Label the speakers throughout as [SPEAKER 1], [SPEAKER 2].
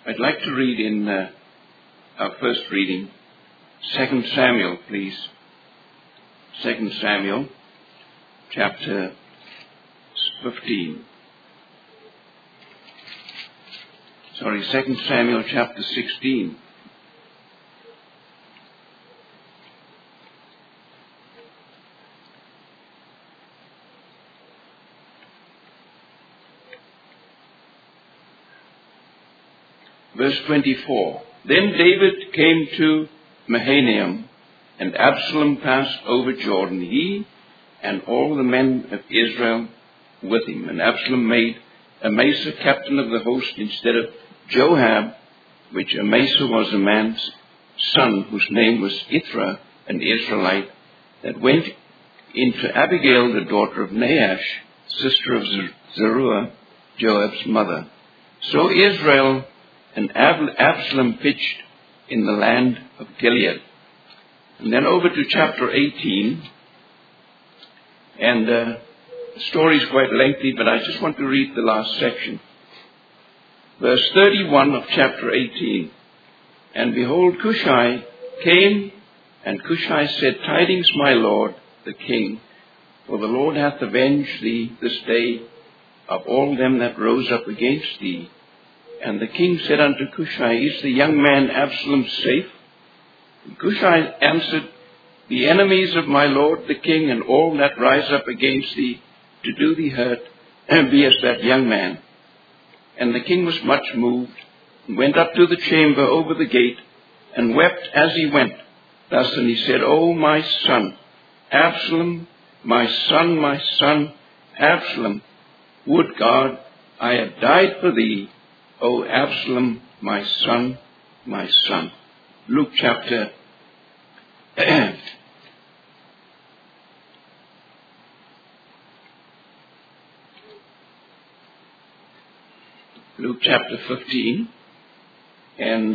[SPEAKER 1] I'd like to read in our first reading, 2 Samuel, please. 2 Samuel, chapter 15. 2 Samuel, chapter 16. Verse 24. Then David came to Mahanaim, and Absalom passed over Jordan, he and all the men of Israel with him. And Absalom made Amasa captain of the host instead of Joab, which Amasa was a man's son, whose name was Ithra, an Israelite, that went into Abigail, the daughter of Nahash, sister of Zeruiah, Joab's mother. So Israel and Absalom pitched in the land of Gilead. And then over to chapter 18. And the story is quite lengthy, but I just want to read the last section. Verse 31 of chapter 18. And behold, Cushai came, and Cushai said, Tidings, my lord, the king, for the Lord hath avenged thee this day of all them that rose up against thee. And the king said unto Cushai, Is the young man Absalom safe? And Cushai answered, The enemies of my lord the king, and all that rise up against thee to do thee hurt, be as that young man. And the king was much moved, and went up to the chamber over the gate, and wept as he went. Thus, and he said, O my son, Absalom, my son, Absalom, would God I had died for thee, O Absalom, my son, my son. Luke chapter Luke chapter 15 and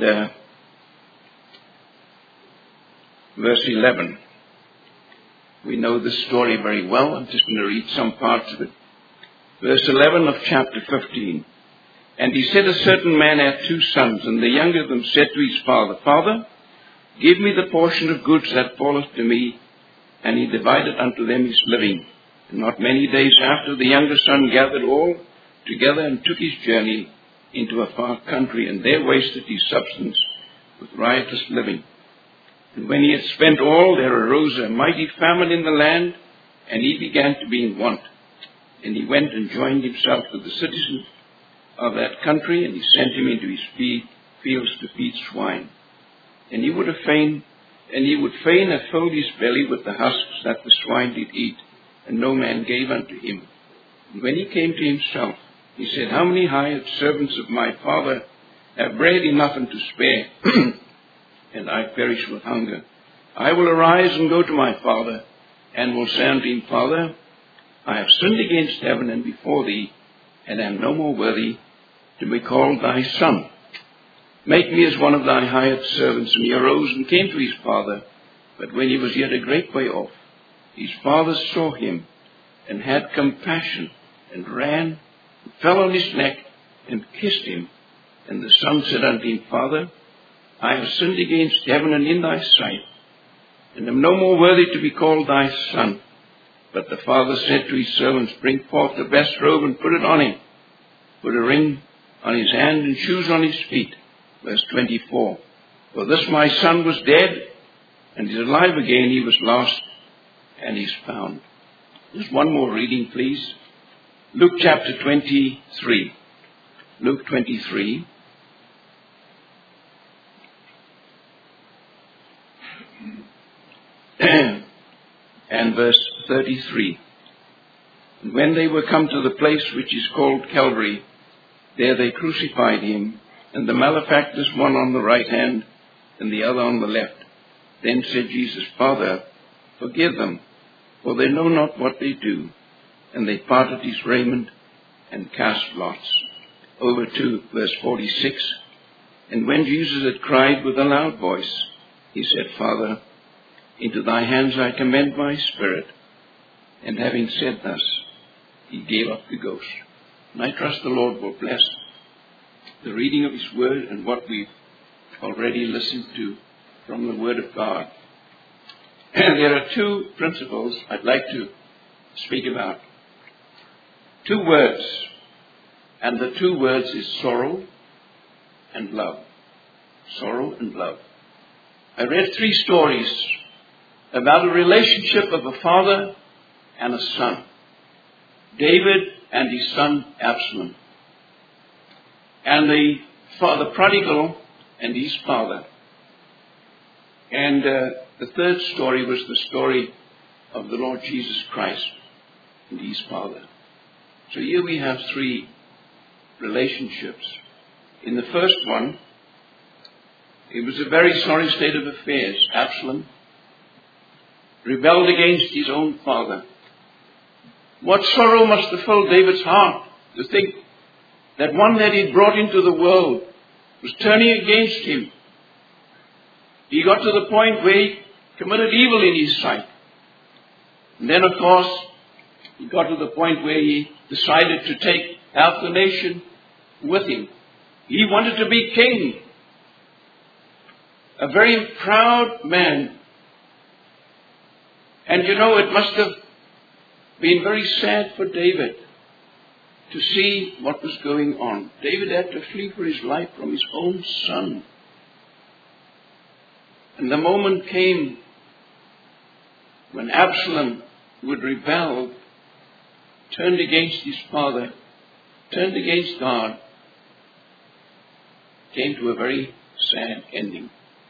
[SPEAKER 1] verse 11. We know this story very well. I'm just going to read some parts of it. Verse 11 of chapter 15. And he said, A certain man had 2 sons, and the younger of them said to his father, Father, give me the portion of goods that falleth to me. And he divided unto them his living. And not many days after, the younger son gathered all together and took his journey into a far country, and there wasted his substance with riotous living. And when he had spent all, there arose a mighty famine in the land, and he began to be in want. And he went and joined himself with the citizens of that country, and he sent him into his fields to feed swine. And he would fain have filled his belly with the husks that the swine did eat, and no man gave unto him. And when he came to himself, he said, How many hired servants of my father have bread enough and to spare, and I perish with hunger? I will arise and go to my father, and will say unto him, Father, I have sinned against heaven and before thee, and am no more worthy to be called thy son. Make me as one of thy hired servants. And he arose and came to his father. But when he was yet a great way off, his father saw him, and had compassion, and ran, and fell on his neck, and kissed him. And the son said unto him, Father, I have sinned against heaven and in thy sight, and am no more worthy to be called thy son. But the father said to his servants, Bring forth the best robe and put it on him. Put a ring on his hand and shoes on his feet. Verse 24. For this my son was dead, and is alive again. He was lost, and is found. Just one more reading, please. Luke chapter 23. Luke 23. And verse 33. And when they were come to the place which is called Calvary, there they crucified him, and the malefactors, one on the right hand and the other on the left. Then said Jesus, Father, forgive them, for they know not what they do. And they parted his raiment and cast lots. Over to verse 46. And when Jesus had cried with a loud voice, he said, Father, into thy hands I commend my spirit. And having said thus, he gave up the ghost. And I trust the Lord will bless the reading of His Word and what we've already listened to from the Word of God. And there are two principles I'd like to speak about. Two words, and the two words is sorrow and love. Sorrow and love. I read three stories about a relationship of a father and a son. David and his son Absalom. And the father prodigal and his father. And the third story was the story of the Lord Jesus Christ and his father. So here we have three relationships. In the first one, it was a very sorry state of affairs. Absalom rebelled against his own father. What sorrow must have filled David's heart to think that one that he brought into the world was turning against him. He got to the point where he committed evil in his sight. And then, of course, he got to the point where he decided to take half the nation with him. He wanted to be king. A very proud man. And you know, it must have been very sad for David to see what was going on. David had to flee for his life from his own son. And the moment came when Absalom, who had rebelled, turned against his father, turned against God, came to a very sad ending.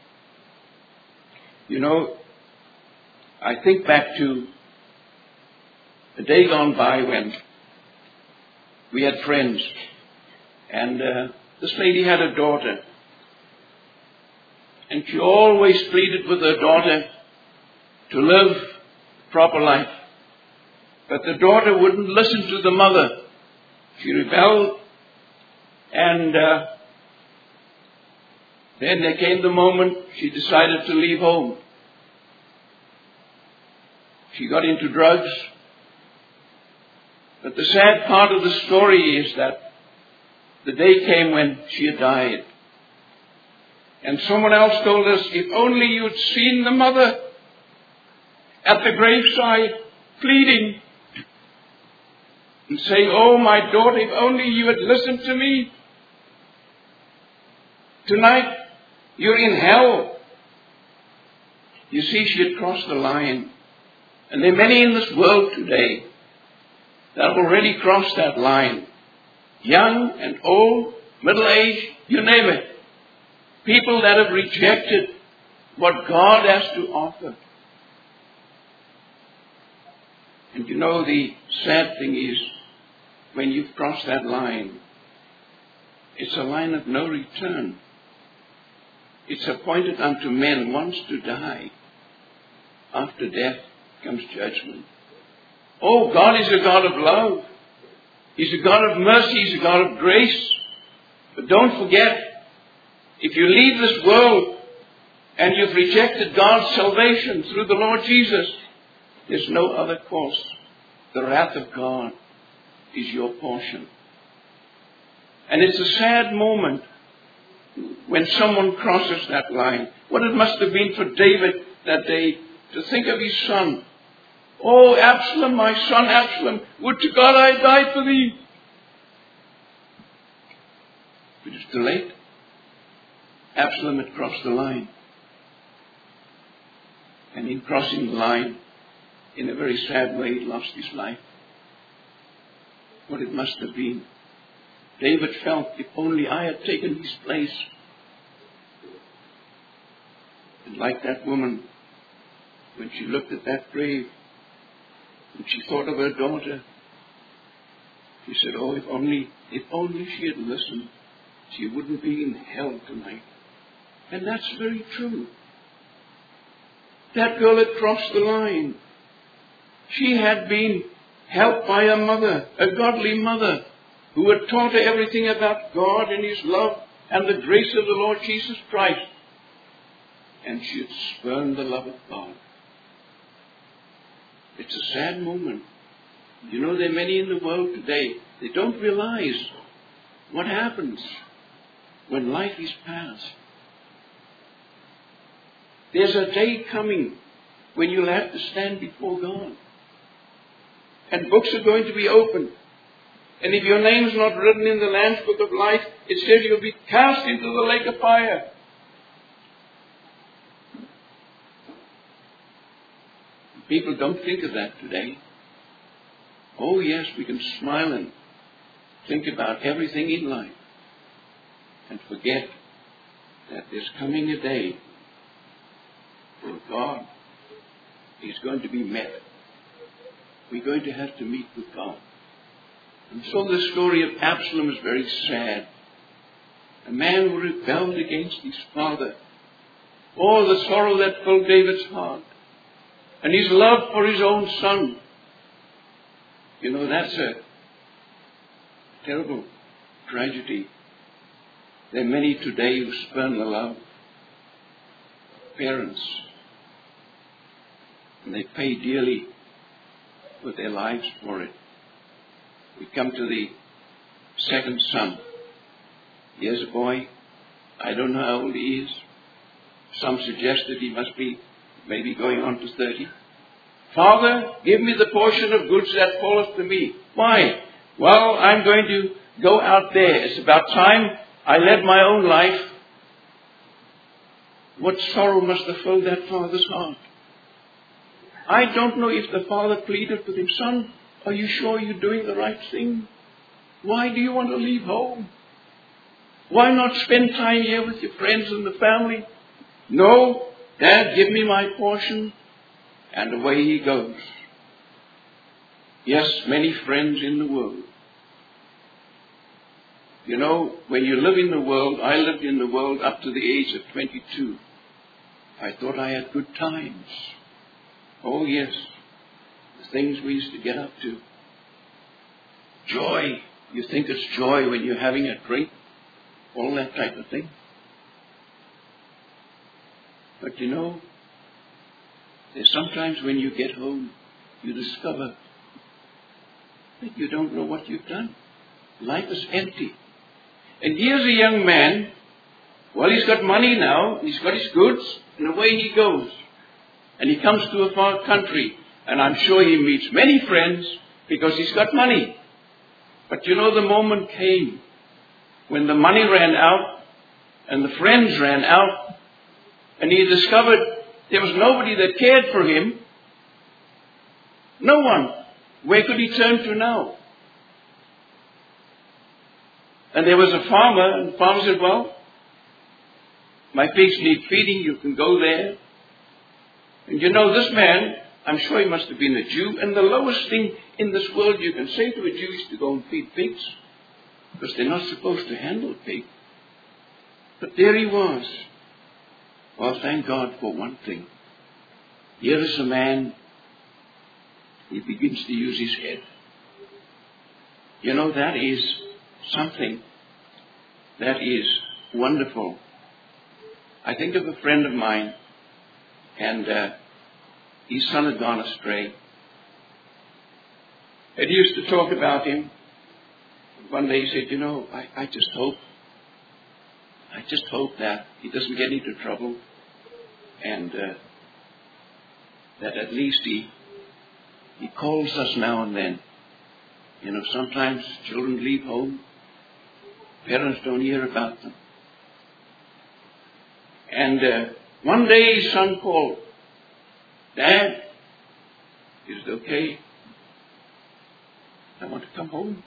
[SPEAKER 1] You know, I think back to a day gone by when we had friends, and this lady had a daughter, and she always pleaded with her daughter to live a proper life. But the daughter wouldn't listen to the mother. She rebelled, and then there came the moment she decided to leave home. She got into drugs. But the sad part of the story is that the day came when she had died. And someone else told us, if only you'd seen the mother at the graveside pleading and saying, oh, my daughter, if only you had listened to me. Tonight, you're in hell. You see, she had crossed the line. And there are many in this world today that have already crossed that line. Young and old, middle-aged, you name it. People that have rejected what God has to offer. And you know, the sad thing is, when you've crossed that line, it's a line of no return. It's appointed unto men once to die. After death comes judgment. Oh, God is a God of love. He's a God of mercy. He's a God of grace. But don't forget, if you leave this world and you've rejected God's salvation through the Lord Jesus, there's no other course. The wrath of God is your portion. And it's a sad moment when someone crosses that line. What it must have been for David that day to think of his son. Oh, Absalom, my son Absalom, would to God I died for thee. But it's too late. Absalom had crossed the line. And in crossing the line, in a very sad way, he lost his life. What it must have been. David felt, if only I had taken his place. And like that woman, when she looked at that grave, and she thought of her daughter, she said, oh, if only she had listened, she wouldn't be in hell tonight. And that's very true. That girl had crossed the line. She had been helped by a mother, a godly mother, who had taught her everything about God and His love and the grace of the Lord Jesus Christ. And she had spurned the love of God. It's a sad moment. You know, there are many in the world today, they don't realize what happens when life is past. There's a day coming when you'll have to stand before God. And books are going to be opened. And if your name's not written in the Lamb's Book of Life, it says you'll be cast into the lake of fire. People don't think of that today. Oh yes, we can smile and think about everything in life and forget that there's coming a day where God is going to be met. We're going to have to meet with God. And so the story of Absalom is very sad. A man who rebelled against his father. Oh, the sorrow that filled David's heart. And his love for his own son. You know, that's a terrible tragedy. There are many today who spurn the love of parents. And they pay dearly with their lives for it. We come to the second son. Here's a boy. I don't know how old he is. Some suggest that he must be maybe going on to 30. Father, give me the portion of goods that falleth to me. Why? Well, I'm going to go out there. It's about time I led my own life. What sorrow must have filled that father's heart? I don't know if the father pleaded with him, son, are you sure you're doing the right thing? Why do you want to leave home? Why not spend time here with your friends and the family? No, Dad, give me my portion. And away he goes. Yes, many friends in the world. You know, when you live in the world, I lived in the world up to the age of 22. I thought I had good times. Oh yes, the things we used to get up to. Joy. You think it's joy when you're having a drink. All that type of thing. But you know, there's sometimes when you get home, you discover that you don't know what you've done. Life is empty. And here's a young man, well, he's got money now, he's got his goods, and away he goes. And he comes to a far country, and I'm sure he meets many friends because he's got money. But you know, the moment came when the money ran out, and the friends ran out, and he discovered there was nobody that cared for him. No one. Where could he turn to now? And there was a farmer, and the farmer said, well, my pigs need feeding, you can go there. And you know, this man, I'm sure he must have been a Jew, and the lowest thing in this world you can say to a Jew is to go and feed pigs, because they're not supposed to handle a pig. But there he was. Well, thank God for one thing. Here is a man, he begins to use his head. You know, that is something that is wonderful. I think of a friend of mine, and his son had gone astray. And he used to talk about him. One day he said, you know, I just hope that he doesn't get into trouble, and that at least he calls us now and then. You know, sometimes children leave home, parents don't hear about them. And one day his son called, Dad, is it okay? I want to come home.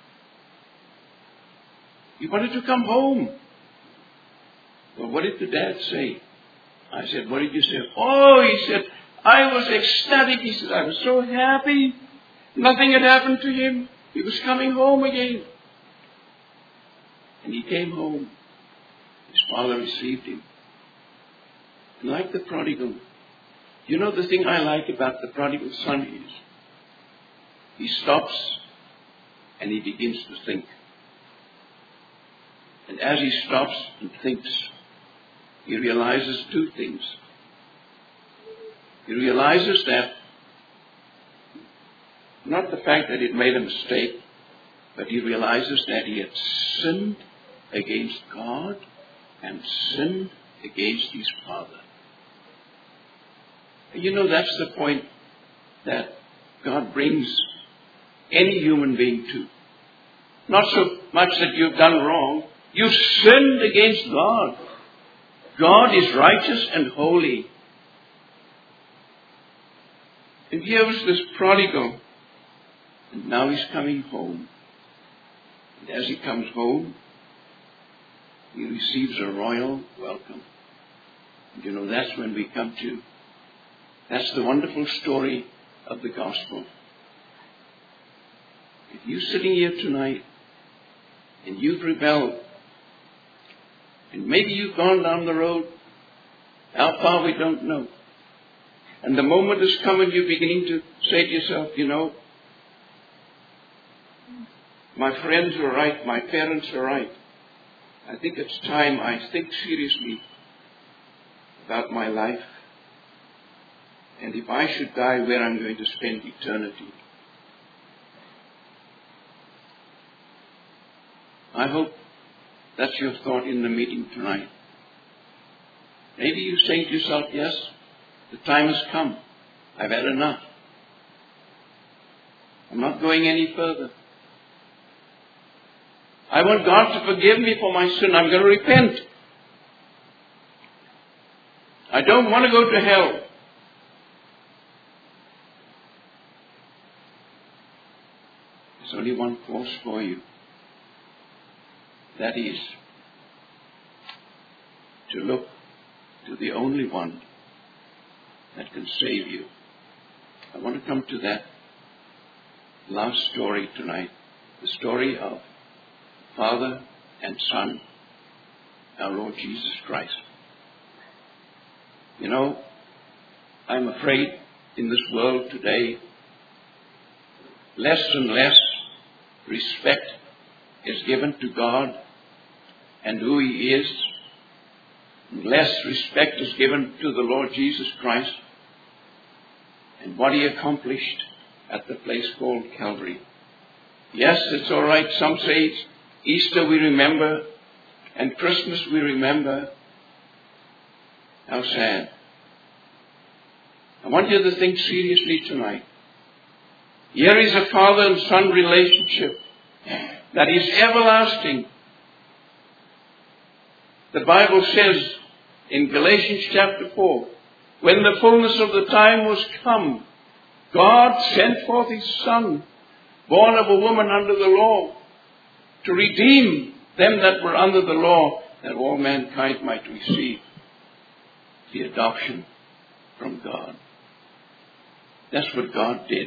[SPEAKER 1] He wanted to come home. Well, what did the dad say? I said, what did you say? Oh, he said, I was ecstatic. He said, I was so happy. Nothing had happened to him. He was coming home again. And he came home. His father received him. And like the prodigal, you know, the thing I like about the prodigal son is, he stops and he begins to think. And as he stops and thinks, he realizes two things. He realizes that not the fact that he'd made a mistake, but he realizes that he had sinned against God and sinned against his Father. You know, that's the point that God brings any human being to. Not so much that you've done wrong. You've sinned against God. God is righteous and holy. And here was this prodigal. And now he's coming home. And as he comes home, he receives a royal welcome. And you know, that's when we come to. That's the wonderful story of the gospel. If you're sitting here tonight and you've rebelled, and maybe you've gone down the road, how far we don't know. And the moment has come and you're beginning to say to yourself, you know, my friends were right, my parents were right. I think it's time I think seriously about my life. And if I should die, where I'm going to spend eternity. I hope that's your thought in the meeting tonight. Maybe you're saying to yourself, yes, the time has come. I've had enough. I'm not going any further. I want God to forgive me for my sin. I'm going to repent. I don't want to go to hell. There's only one course for you. That is to look to the only one that can save you. I want to come to that last story tonight. The story of Father and Son, our Lord Jesus Christ. You know, I'm afraid in this world today, less and less respect is given to God and who He is. Less respect is given to the Lord Jesus Christ and what He accomplished at the place called Calvary. Yes, it's all right. Some say it's Easter we remember and Christmas we remember. How sad. I want you to think seriously tonight. Here is a father and son relationship that is everlasting. The Bible says in Galatians chapter 4, when the fullness of the time was come, God sent forth His Son, born of a woman under the law, to redeem them that were under the law, that all mankind might receive the adoption from God. That's what God did.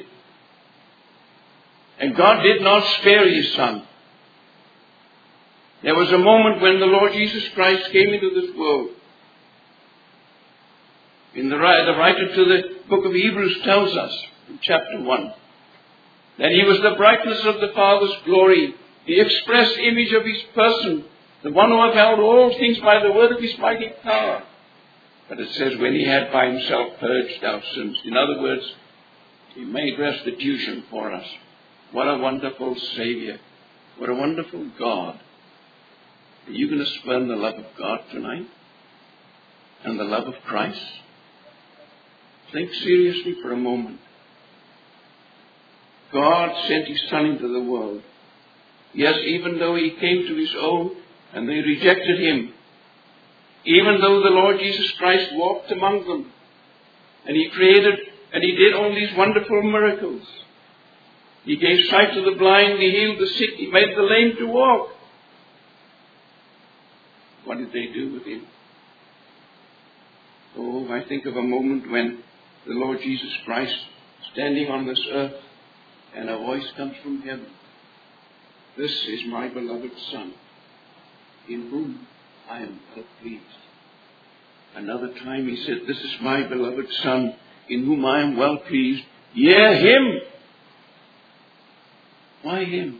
[SPEAKER 1] And God did not spare His Son. There was a moment when the Lord Jesus Christ came into this world. The writer to the book of Hebrews tells us in chapter 1 that He was the brightness of the Father's glory, the express image of His person, the one who upheld all things by the word of His mighty power. But it says when He had by Himself purged our sins. In other words, He made restitution for us. What a wonderful Savior. What a wonderful God. Are you going to spurn the love of God tonight? And the love of Christ? Think seriously for a moment. God sent His Son into the world. Yes, even though He came to His own and they rejected Him. Even though the Lord Jesus Christ walked among them. And He created and He did all these wonderful miracles. He gave sight to the blind, He healed the sick, He made the lame to walk. What did they do with Him? Oh, I think of a moment when the Lord Jesus Christ standing on this earth and a voice comes from heaven. This is my beloved Son, in whom I am well pleased. Another time He said, this is my beloved Son, in whom I am well pleased. Hear Him. Why Him?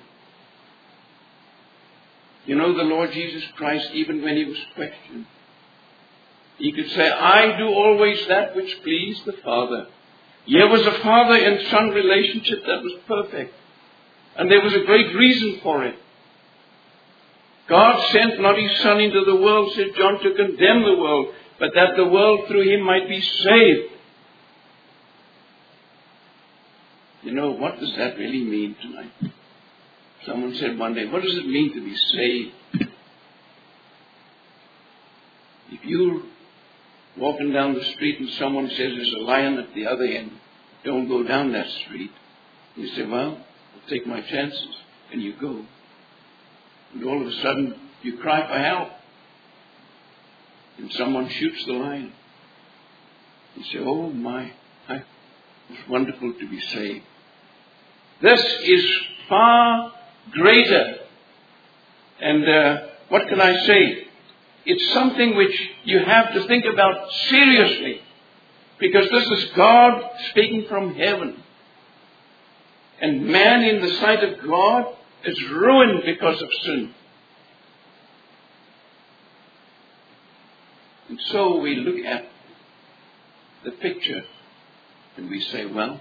[SPEAKER 1] You know, the Lord Jesus Christ, even when He was questioned, He could say, I do always that which pleased the Father. Here was a father and son relationship that was perfect. And there was a great reason for it. God sent not his Son into the world, said John, to condemn the world, but that the world through him might be saved. You know, what does that really mean tonight? Someone said one day, what does it mean to be saved? If you're walking down the street and someone says there's a lion at the other end, don't go down that street. You say, well, I'll take my chances. And you go. And all of a sudden, you cry for help. And someone shoots the lion. You say, oh my, it's wonderful to be saved. This is far greater. And what can I say? It's something which you have to think about seriously. Because this is God speaking from heaven. And man in the sight of God is ruined because of sin. And so we look at the picture and we say, well,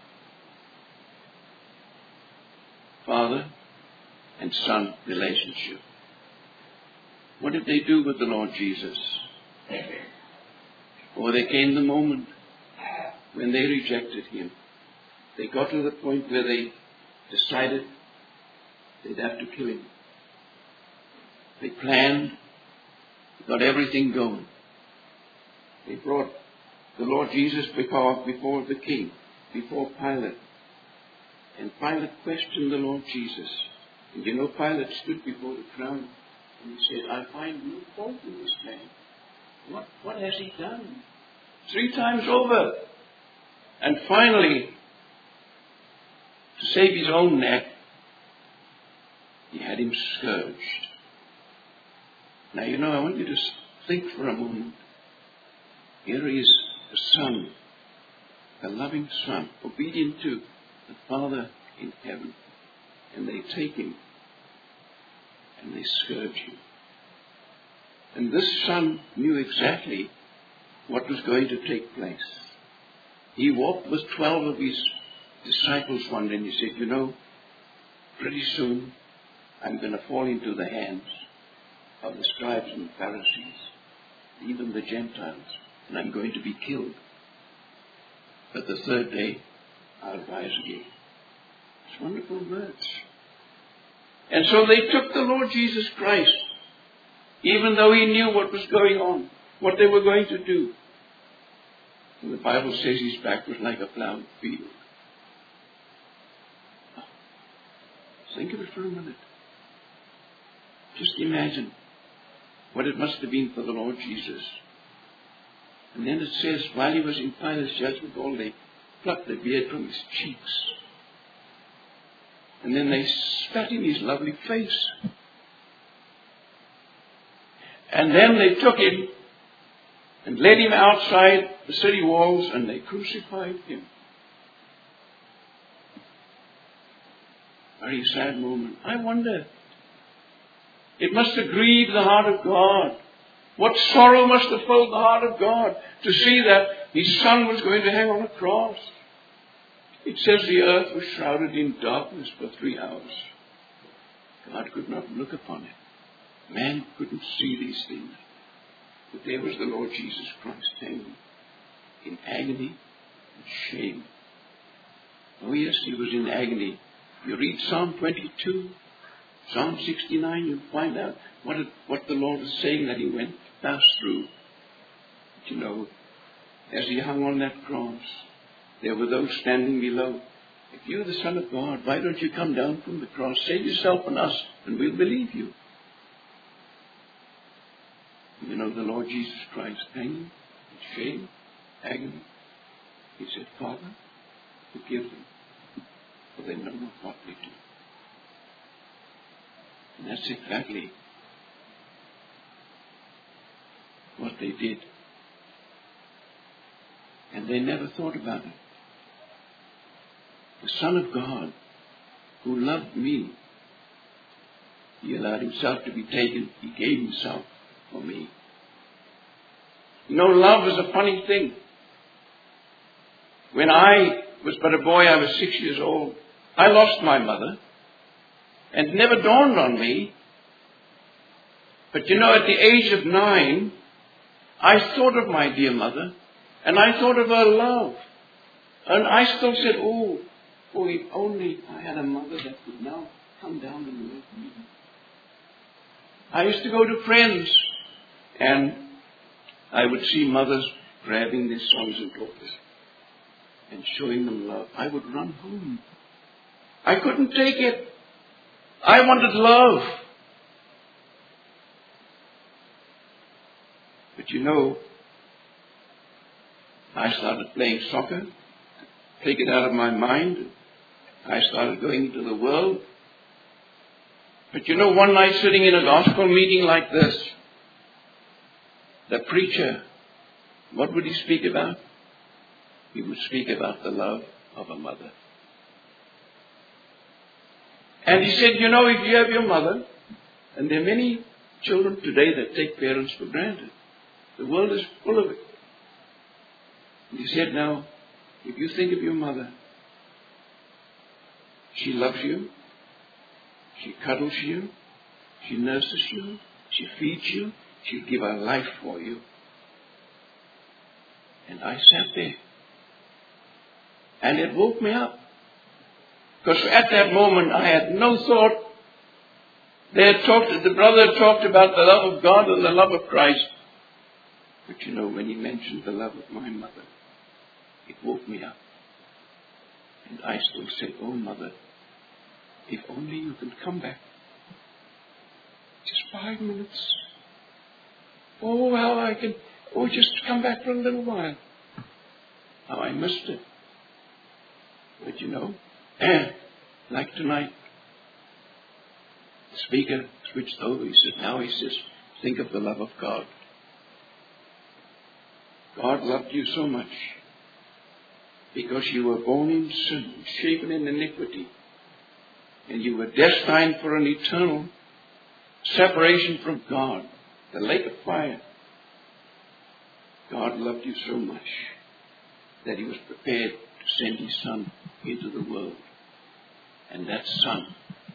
[SPEAKER 1] Father and Son relationship. What did they do with the Lord Jesus? Or there came the moment when they rejected him. They got to the point where they decided they'd have to kill him. They planned, got everything going. They brought the Lord Jesus before the king, before Pilate. And Pilate questioned the Lord Jesus. And you know, Pilate stood before the crowd and he said, I find no fault in this man. What has he done? 3 times over. And finally, to save his own neck, he had him scourged. Now, you know, I want you to think for a moment. Here is the Son, the loving Son, obedient to the Father in heaven. And they take him and they scourge him. And this Son knew exactly what was going to take place. He walked with 12 of his disciples one day and he said, you know, pretty soon I'm going to fall into the hands of the scribes and the Pharisees, even the Gentiles, and I'm going to be killed. But the third day I'll rise again. It's wonderful words. And so they took the Lord Jesus Christ, even though he knew what was going on, what they were going to do. And the Bible says his back was like a plowed field. Think of it for a minute. Just imagine what it must have been for the Lord Jesus. And then it says, while he was in Pilate's judgment hall, they plucked the beard from his cheeks. And then they spat in his lovely face. And then they took him and led him outside the city walls and they crucified him. Very sad moment. I wonder, it must have grieved the heart of God. What sorrow must have filled the heart of God to see that his Son was going to hang on a cross. It says the earth was shrouded in darkness for 3 hours. God could not look upon it. Man couldn't see these things. But there was the Lord Jesus Christ hanging in agony and shame. Oh yes, he was in agony. You read Psalm 22, Psalm 69, you'll find out what the Lord is saying that he passed through. But you know, as he hung on that cross, there were those standing below. If you're the Son of God, why don't you come down from the cross, save yourself and us, and we'll believe you. You know, the Lord Jesus Christ hanging in shame, agony. He said, Father, forgive them, for they know not what they do. And that's exactly what they did. And they never thought about it. The Son of God, who loved me, he allowed himself to be taken. He gave himself for me. You know, love is a funny thing. When I was but a boy, I was 6 years old. I lost my mother. And it never dawned on me But you know, at the age of 9, I thought of my dear mother, and I thought of her love. And I still said, oh, if only I had a mother that would now come down and love me. I used to go to friends, and I would see mothers grabbing their sons and daughters and showing them love. I would run home. I couldn't take it. I wanted love. But you know, I started playing soccer, take it out of my mind. I started going into the world. But you know, one night sitting in a gospel meeting like this, the preacher, what would he speak about? He would speak about the love of a mother. And he said, you know, if you have your mother, and there are many children today that take parents for granted. The world is full of it. And he said, now, if you think of your mother, she loves you, she cuddles you, she nurses you, she feeds you, she'll give her life for you. And I sat there. And it woke me up. Because at that moment I had no thought. The brother had talked about the love of God and the love of Christ. But you know, when he mentioned the love of my mother, it woke me up. And I still say, oh mother, if only you can come back. Just 5 minutes. Oh, how I can, just come back for a little while. How I missed it. But you know, like tonight, the speaker switched over. He says, think of the love of God. God loved you so much because you were born in sin, shapen in iniquity, and you were destined for an eternal separation from God, the lake of fire. God loved you so much that he was prepared to send his Son into the world. And that Son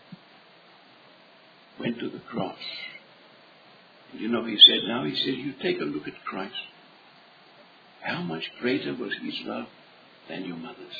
[SPEAKER 1] went to the cross. And you know, he said, you take a look at Christ. How much greater was his love than your mother's?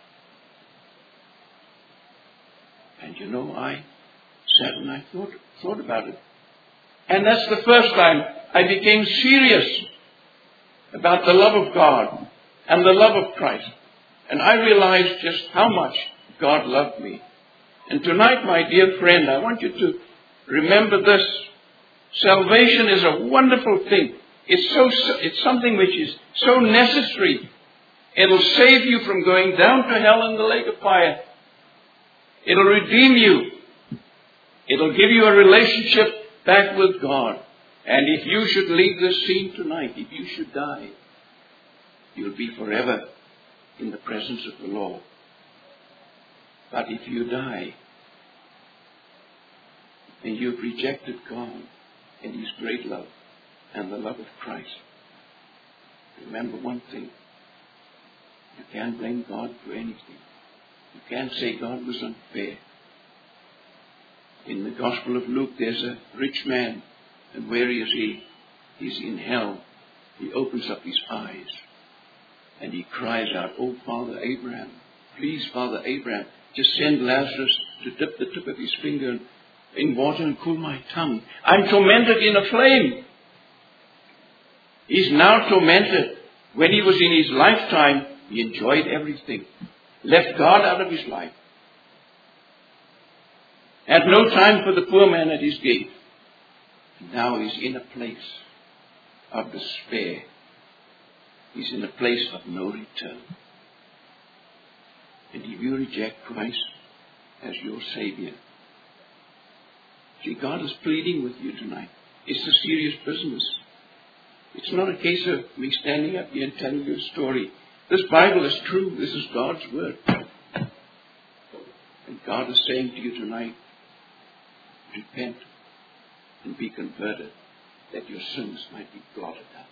[SPEAKER 1] And you know, I sat and I thought about it. And that's the first time I became serious about the love of God and the love of Christ. And I realized just how much God loved me. And tonight, my dear friend, I want you to remember this. Salvation is a wonderful thing. It's something which is so necessary. It'll save you from going down to hell in the lake of fire. It'll redeem you. It'll give you a relationship back with God. And if you should leave this scene tonight, if you should die, you'll be forever in the presence of the Lord. But if you die and you've rejected God and his great love and the love of Christ, remember one thing. You can't blame God for anything. You can't say God was unfair. In the Gospel of Luke, there's a rich man, and where is he? He's in hell. He opens up his eyes, and he cries out, oh, Father Abraham, please, Father Abraham, just send Lazarus to dip the tip of his finger in water and cool my tongue. I'm tormented in a flame. He's now tormented. When he was in his lifetime, he enjoyed everything. Left God out of his life. Had no time for the poor man at his gate. And now he's in a place of despair. He's in a place of no return. And if you reject Christ as your Savior, see, God is pleading with you tonight. It's a serious business. It's not a case of me standing up here and telling you a story. This Bible is true. This is God's Word. And God is saying to you tonight, repent and be converted, that your sins might be blotted out.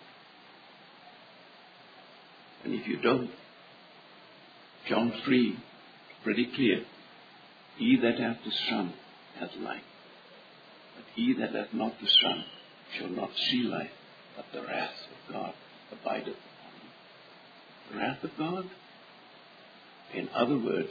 [SPEAKER 1] And if you don't, John 3, pretty clear. He that hath the Son hath life. But he that hath not the Son shall not see life, but the wrath of God abideth upon him. The wrath of God? In other words,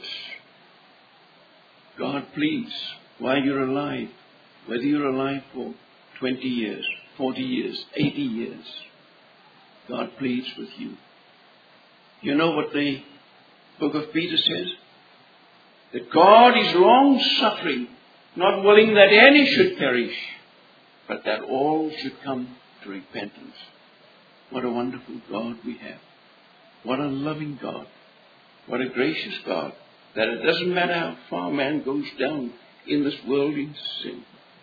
[SPEAKER 1] God pleads while you're alive, whether you're alive for 20 years, 40 years, 80 years, God pleads with you. You know what the book of Peter says? That God is long-suffering, not willing that any should perish, but that all should come to repentance. What a wonderful God we have. What a loving God. What a gracious God. That it doesn't matter how far man goes down in this world in sin.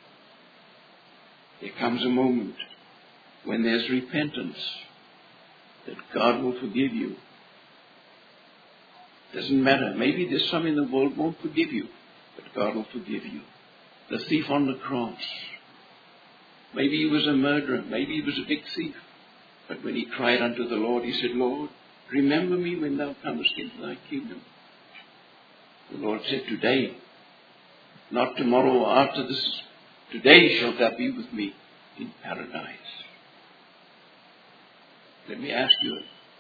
[SPEAKER 1] There comes a moment when there's repentance that God will forgive you. Doesn't matter. Maybe there's some in the world won't forgive you, but God will forgive you. The thief on the cross. Maybe he was a murderer. Maybe he was a big thief. But when he cried unto the Lord, he said, Lord, remember me when thou comest into thy kingdom. The Lord said, today, not tomorrow or after this, today shalt thou be with me in paradise. Let me ask you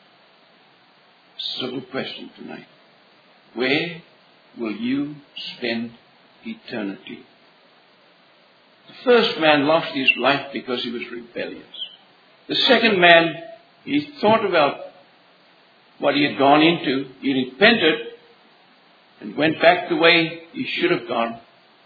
[SPEAKER 1] a simple question tonight. Where will you spend eternity? The first man lost his life because he was rebellious. The second man, he thought about what he had gone into. He repented and went back the way he should have gone.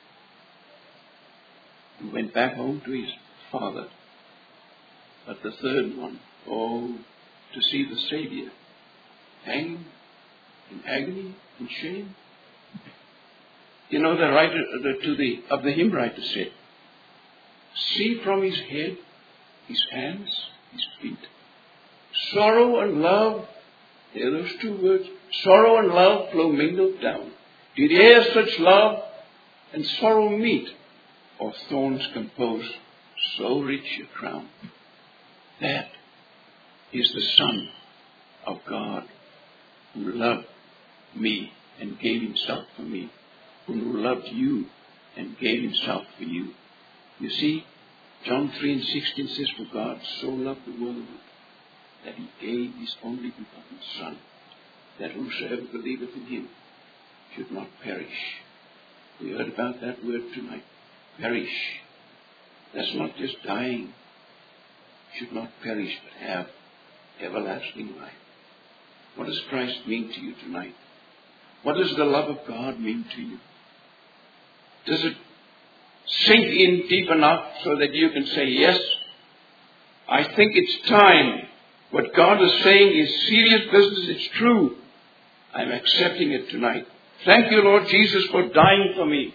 [SPEAKER 1] And went back home to his father. But the third one, to see the Savior hanging in agony and shame. You know, the writer of the hymn writer said, see from his head, his hands, his feet. Sorrow and love, there are those two words, sorrow and love flow mingled down. Did e'er such love and sorrow meet, or thorns compose so rich a crown? That is the Son of God, who loved me and gave himself for me, who loved you and gave himself for you. You see, John 3:16 says, for God so loved the world that he gave his only begotten Son, that whosoever believeth in him should not perish. We heard about that word tonight. Perish. That's not just dying. Should not perish, but have everlasting life. What does Christ mean to you tonight? What does the love of God mean to you? Does it sink in deep enough so that you can say, yes, I think it's time. What God is saying is serious business. It's true. I'm accepting it tonight. Thank you, Lord Jesus, for dying for me.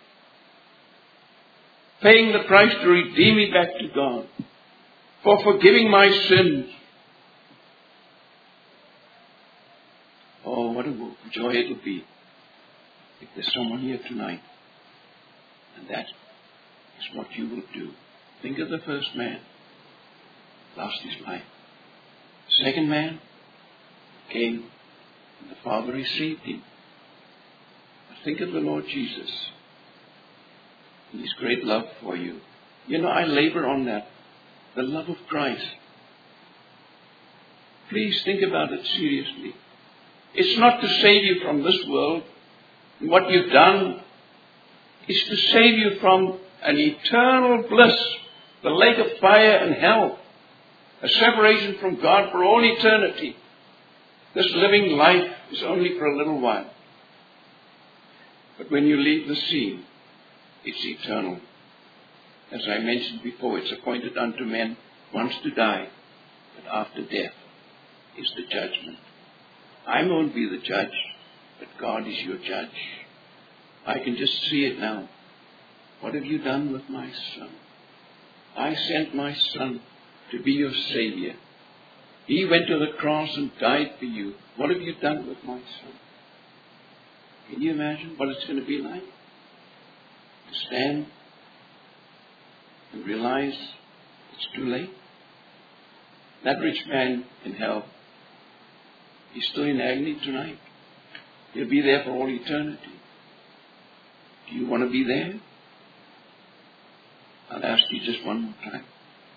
[SPEAKER 1] Paying the price to redeem me back to God. For forgiving my sins. Oh, what a joy it will be if there's someone here tonight. And that is what you will do. Think of the first man. Lost his life. The second man came and the Father received him. But think of the Lord Jesus and his great love for you. You know, I labor on that. The love of Christ. Please think about it seriously. It's not to save you from this world and what you've done. It's to save you from an eternal bliss, the lake of fire and hell, a separation from God for all eternity. This living life is only for a little while. But when you leave the scene, it's eternal. As I mentioned before, it's appointed unto men once to die, but after death is the judgment. I won't be the judge, but God is your judge. I can just see it now. What have you done with my Son? I sent my Son to be your Savior. He went to the cross and died for you. What have you done with my Son? Can you imagine what it's going to be like? To stand and realize it's too late. That rich man in hell, he's still in agony tonight. He'll be there for all eternity. Do you want to be there? I'll ask you just one more time.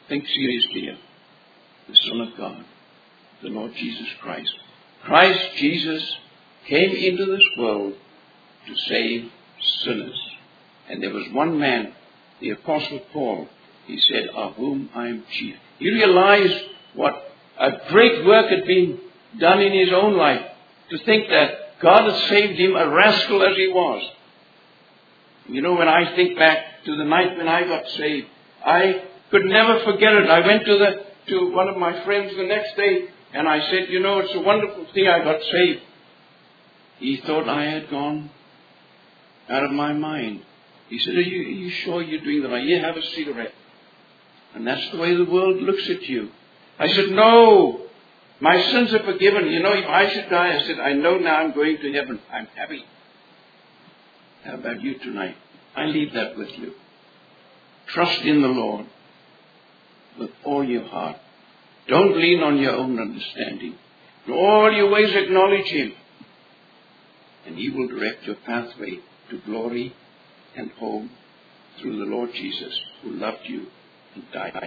[SPEAKER 1] Think seriously of the Son of God, the Lord Jesus Christ. Christ Jesus came into this world to save sinners. And there was one man, the Apostle Paul. He said, of whom I am chief. He realized what a great work had been done in his own life. To think that God had saved him, a rascal as he was. You know, when I think back to the night when I got saved, I could never forget it. I went to one of my friends the next day, and I said, you know, it's a wonderful thing I got saved. He thought I had gone out of my mind. He said, are you sure you're doing the right? You have a cigarette. And that's the way the world looks at you. I said, no, my sins are forgiven. You know, if I should die, I said, I know now I'm going to heaven. I'm happy. How about you tonight? I leave that with you. Trust in the Lord with all your heart. Don't lean on your own understanding. In all your ways acknowledge Him. And He will direct your pathway to glory and home through the Lord Jesus, who loved you and died